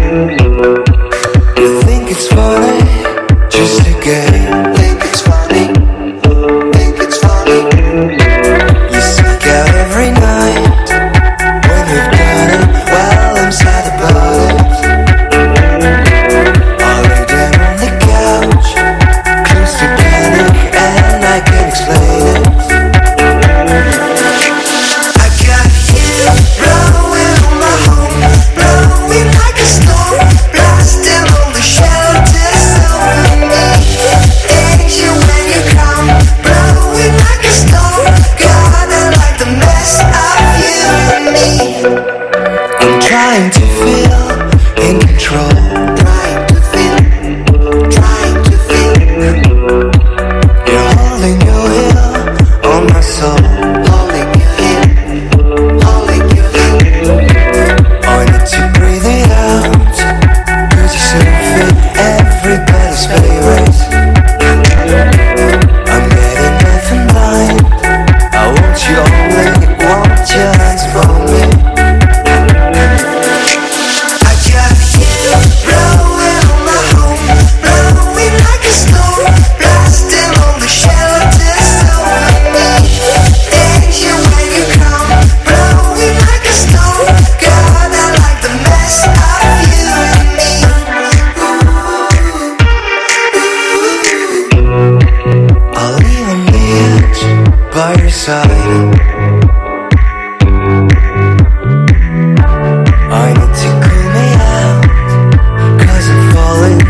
You think it's funny, just a game. Think it's funny, think it's funny. You sneak out every night when you've done it. Well, I'm sad about it. I lay down on the couch, close to panic, and I can't explain it. I got you blowing on my home, blowing like a storm, blasting all the shelters over me. Danger when you come, blowing like a storm. God, I like the mess of you and me. I'm trying to feel in control, trying to feel. You're holding your heel on my soul, holding your heel. I need to breathe it out, 'cause you so fit everybody's favorites. I'm getting nothing blind. I want you only, want your hands for me. I got you blowing on my home, blowing like a storm, blasting all the shelters over me. Danger when you come, blowing like a storm. God, I like the mess of you and me. I'll leave on the edge by your side. I need to cool me out, 'cause I'm falling.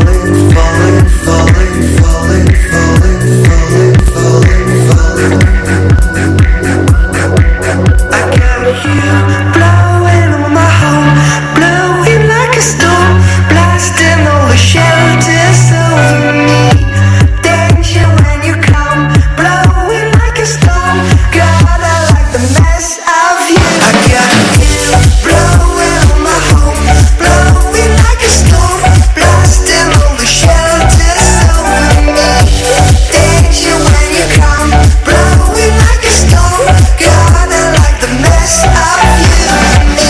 I got you blowing on my home, blowing like a storm, blasting all the shelters over me. Danger when you come, blowing like a storm. God, I like the mess of you. I got you blowing on my home, blowing like a storm, blasting all the shelters over me. Danger when you come, blowing like a storm. God, I like the mess of you and me.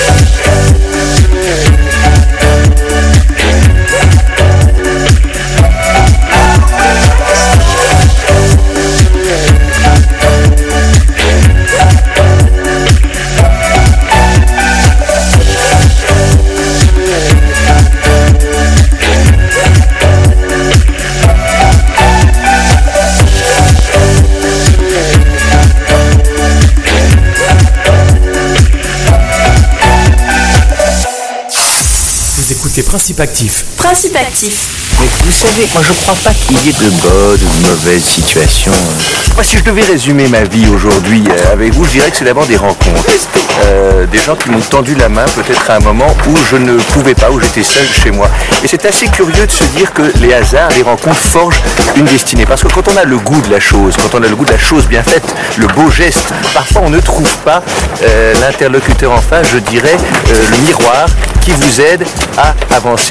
Vous écoutez Principe Actif. Principe Actif. Mais vous savez, moi je crois pas qu'il y ait de bonnes ou de mauvaises situations. Moi, si je devais résumer ma vie aujourd'hui avec vous, je dirais que c'est d'abord des rencontres. Des gens qui m'ont tendu la main peut-être à un moment où je ne pouvais pas, où j'étais seul chez moi. Et c'est assez curieux de se dire que les hasards, les rencontres forgent une destinée. Parce que quand on a le goût de la chose, quand on a le goût de la chose bien faite, le beau geste, parfois on ne trouve pas l'interlocuteur en face, je dirais, le miroir qui vous aide à avancer.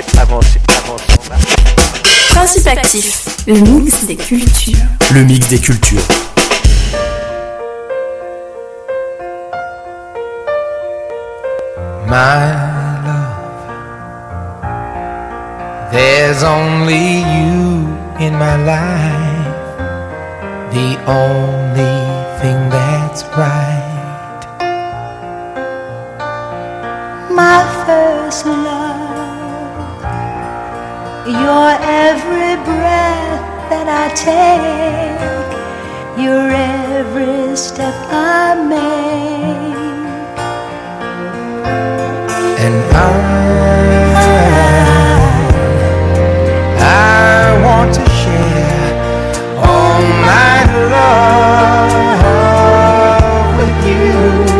Principe Actif. Le mix des cultures. Le mix des cultures. My love, there's only you in my life, the only thing that's right. My first love, your every breath that I take, your every step I make. And I want to share all my love with you.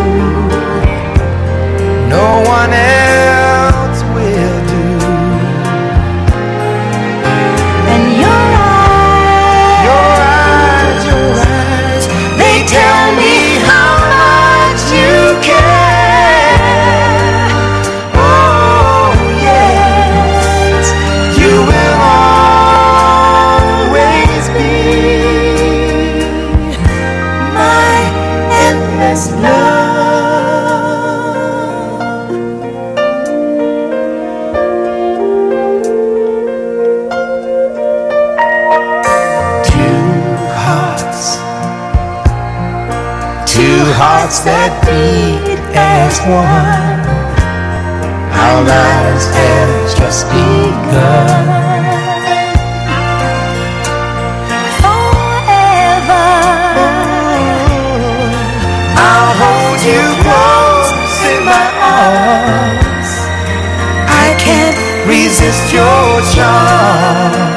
No one else will do. And your eyes, they tell me how much you care. Oh, hearts that beat as one. Our lives have just begun. Forever, I'll hold you close in my arms. I can't resist your charms.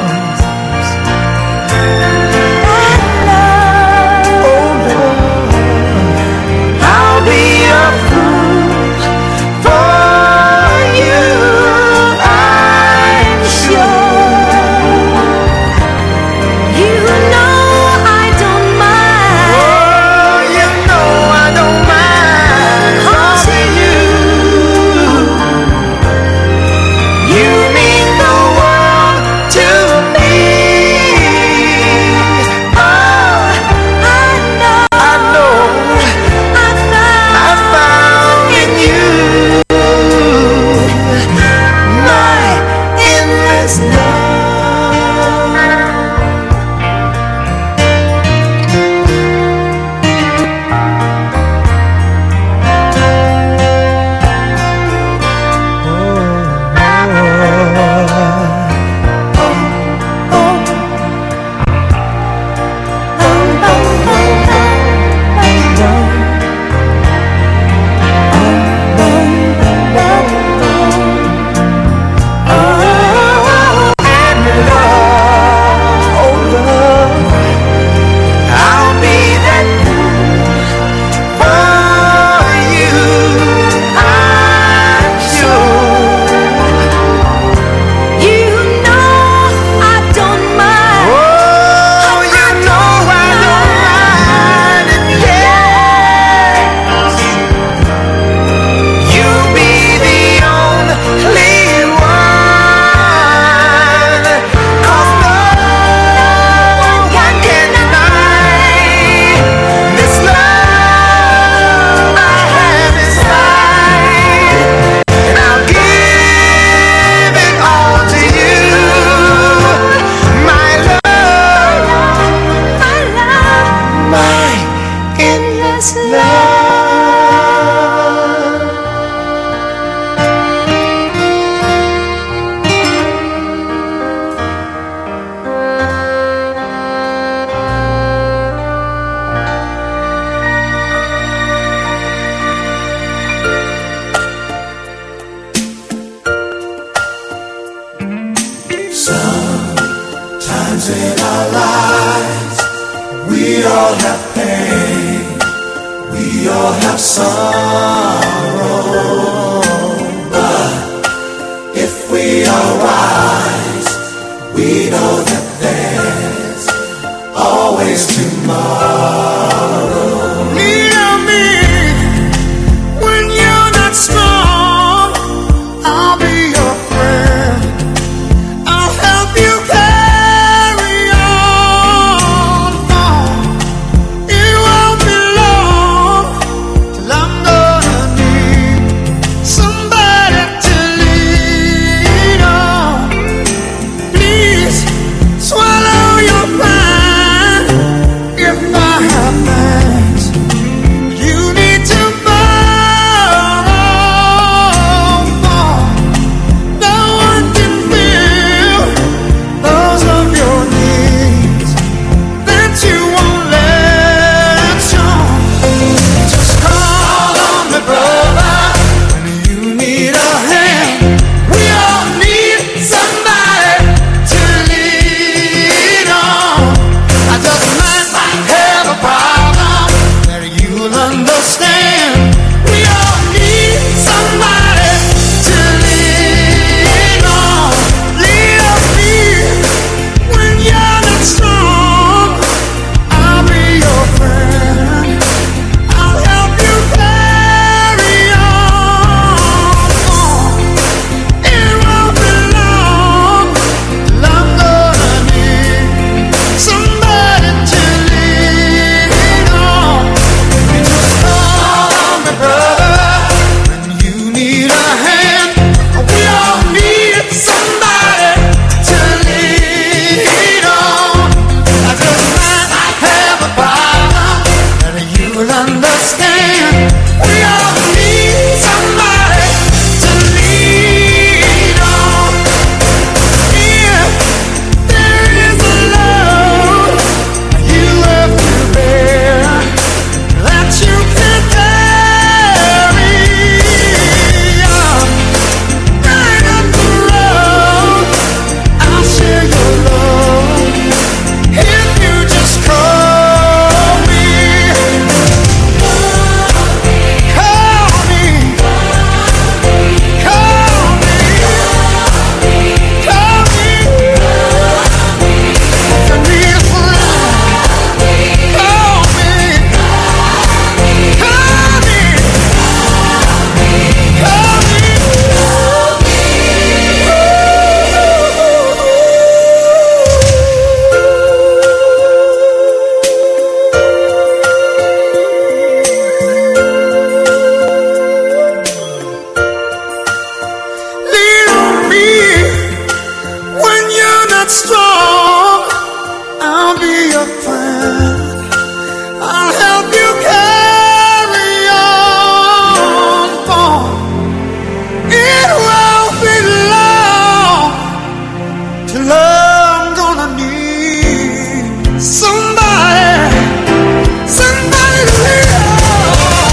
strong, I'll be your friend. I'll help you carry on, for it won't be long till I'm gonna need somebody to lean on.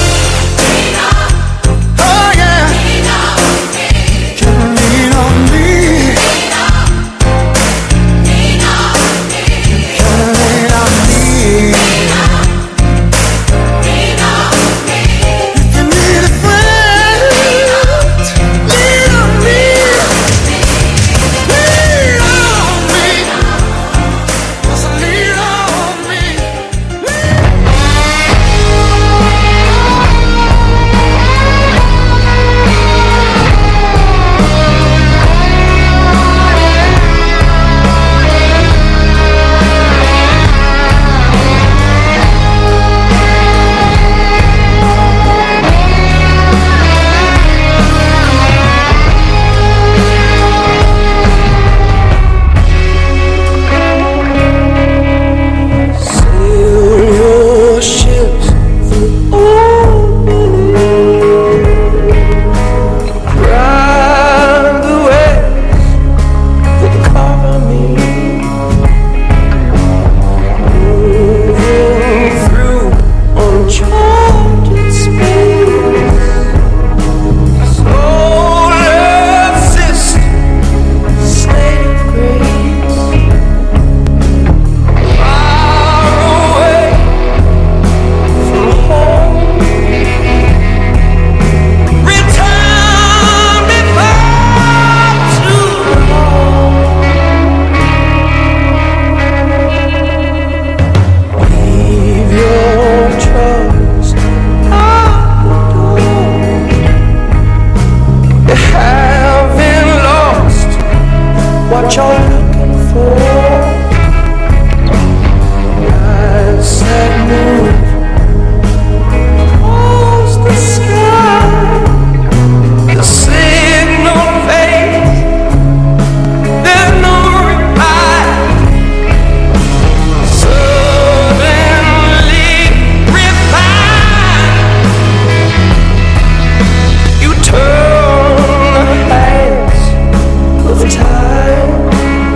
Oh yeah, can lean on me. What you're looking for, I said move across the sky. The signal fades, there's no reply. Suddenly refined, you turn the hands of time.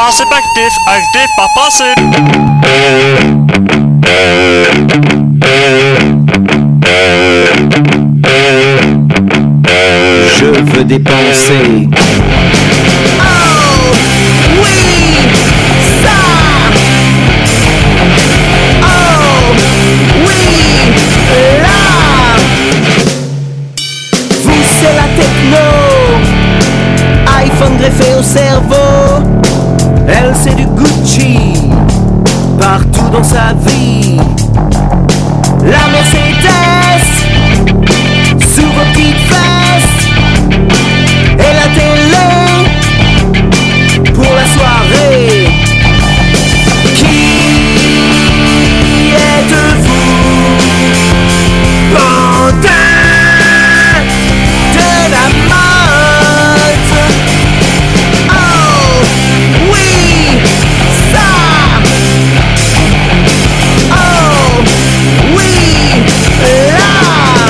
Principe actif par principe. Je veux dépenser. Oh, oui, ça. Oh, oui, là. Vous, c'est la techno. iPhone greffé au cerveau. Elle, c'est du Gucci. Partout dans sa vie. La Mercedes sous vos petites fesses. Et la télé pour la soirée. Qui êtes-vous? Pantin de la mode. Oh, oui, ça. Oh, oui, là.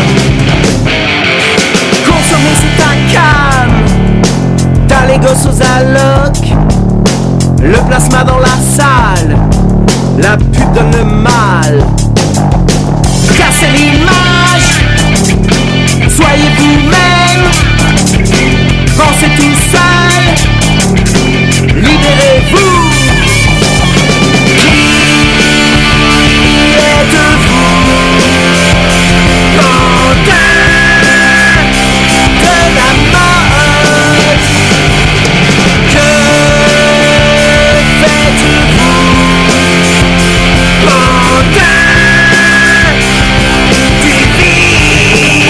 Consommer c'est ta cam. T'as les gosses aux allocs. Le plasma dans la salle. La pub donne le mal. Cassez l'image. Soyez vous-même. Pensez tout seul. Libérez-vous. Qui êtes-vous? Pantin de la mode. Que faites-vous? Pantin du vide.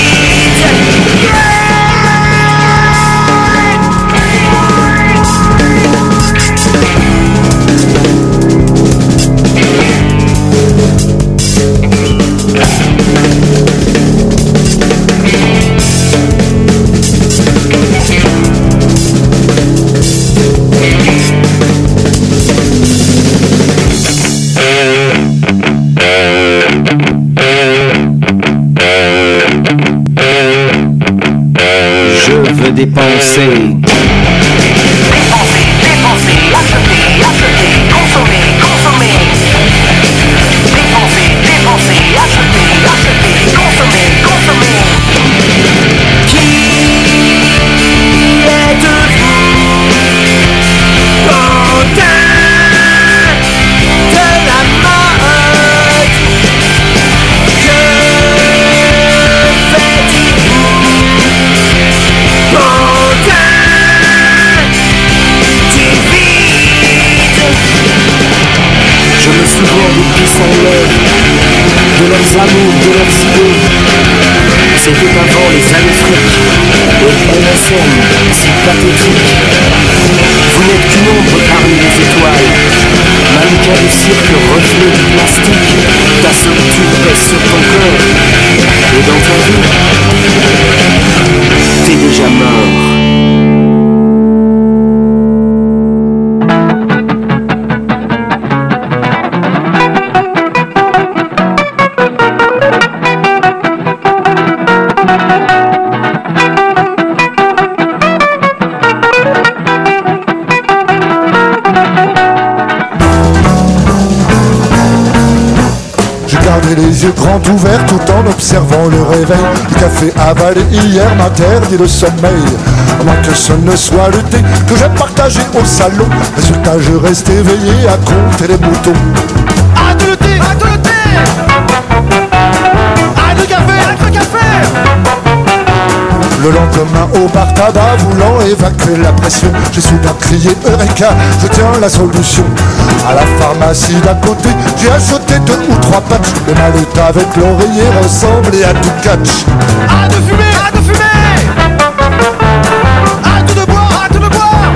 Je veux dépenser. Dépenser, dépenser, acheter, acheter, consommer, consommer. Dépenser, dépenser, acheter, acheter, consommer, consommer. Qui êtes-vous? Pantin de la mode. Que faites-vous? Pantin du vide. Je me souviens des qui s'enlèvent, de leurs amours, de leurs idées. C'était avant les années fric et MSN, si pathétique. Vous n'êtes qu'une ombre parmi les étoiles. Mannequin de cirque, reflet du plastique. Ta solitude pèse sur ton corps. Et dans ta vie, t'es déjà mort. J'ai gardé les yeux grands ouverts tout en observant le réveil. Le café avalé hier m'interdit le sommeil. À moins que ce ne soit le thé que j'ai partagé au salon. Résultat, je reste éveillé à compter les moutons. Arrête le thé! Arrête le thé! Arrête le café! Arrête le café! Le lendemain au bar tabac, voulant évacuer la pression, j'ai soudain crié Eureka, je tiens la solution. À la pharmacie d'à côté, j'ai acheté 2 ou 3 patchs. Le mallet avec l'oreiller ressemblait à du catch. Arrête de fumer! Arrête de fumer! Arrête de boire! Arrête de boire!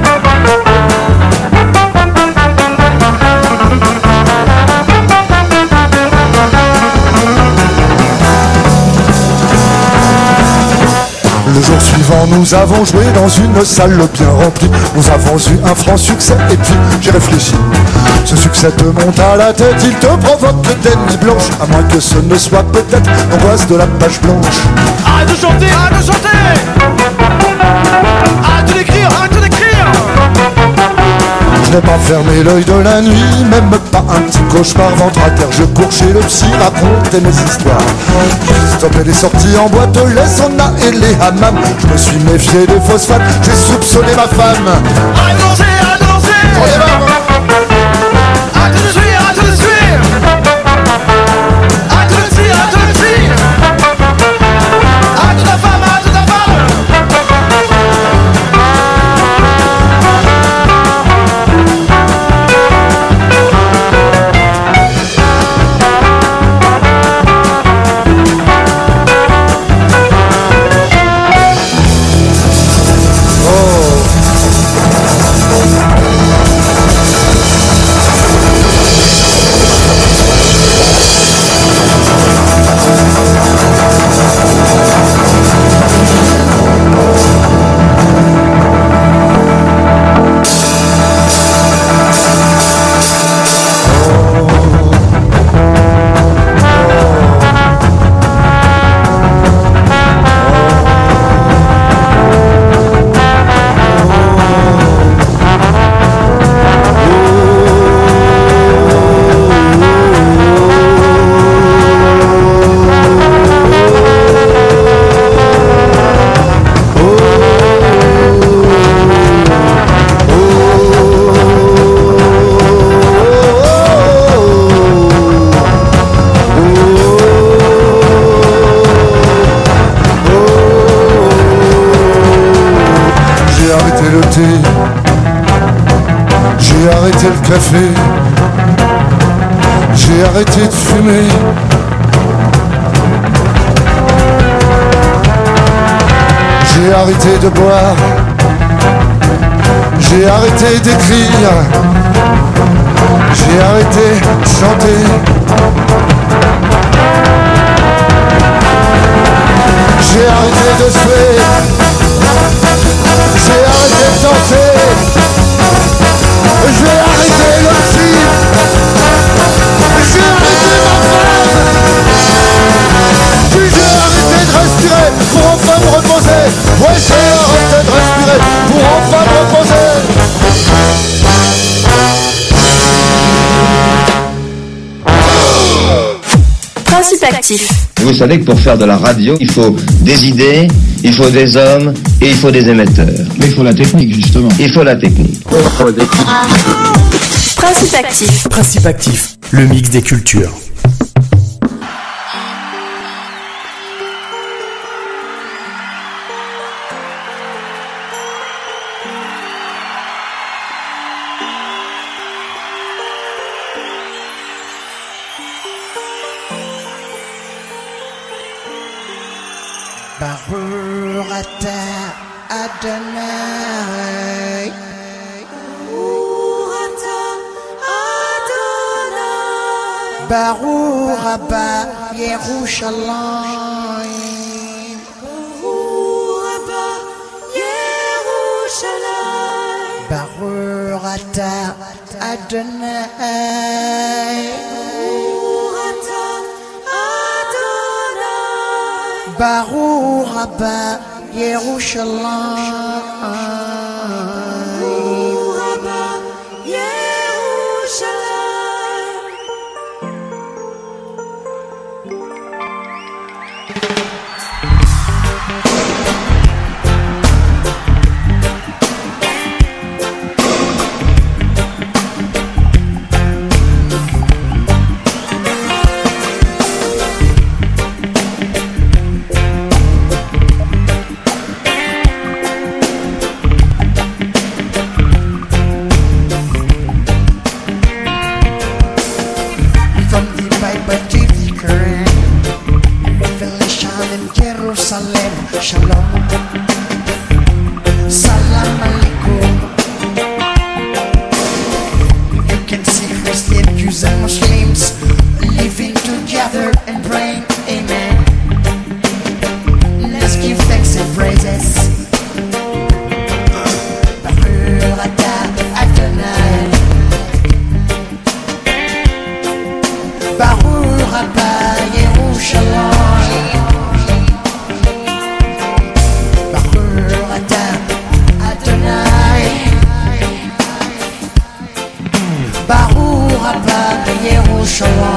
Le jour suivant, nous avons joué dans une salle bien remplie. Nous avons eu un franc succès et puis j'ai réfléchi. Ce succès te monte à la tête, il te provoque des nuits blanches. À moins que ce ne soit peut-être l'angoisse de la page blanche. Arrête de chanter! Arrête de chanter! Arrête d'écrire! Arrête d'écrire! n'ai pas fermé l'œil de la nuit, même pas un petit cauchemar ventre à terre. Je cours chez le psy, raconter mes histoires. J'ai stoppé les sorties en boîte, les saunas et les hammams. Je me suis méfié des phosphates, j'ai soupçonné ma femme. À danser, à danser. On y va. À te le suivre, à te le suivre. À te le suivre, à te le suivre. À toute ta femme, à toute ta femme. J'ai arrêté le café, j'ai arrêté de fumer. J'ai arrêté de boire, j'ai arrêté d'écrire, j'ai arrêté de chanter. J'ai arrêté de suer, j'ai arrêté de danser. J'ai arrêté le psy, j'ai arrêté ma femme. Puis j'ai arrêté de respirer pour enfin me reposer. Ouais, j'ai arrêté de respirer pour enfin me reposer. Principe actif. Vous savez que pour faire de la radio, il faut des idées, il faut des hommes et il faut des émetteurs. Mais il faut la technique, justement. Il faut la technique. Principe actif. Principe actif, le mix des cultures. Barurata Adonai, Baruraba Yerushalayim, Barurata Adonai, Baruch haba Yerushalayim. nonchalant.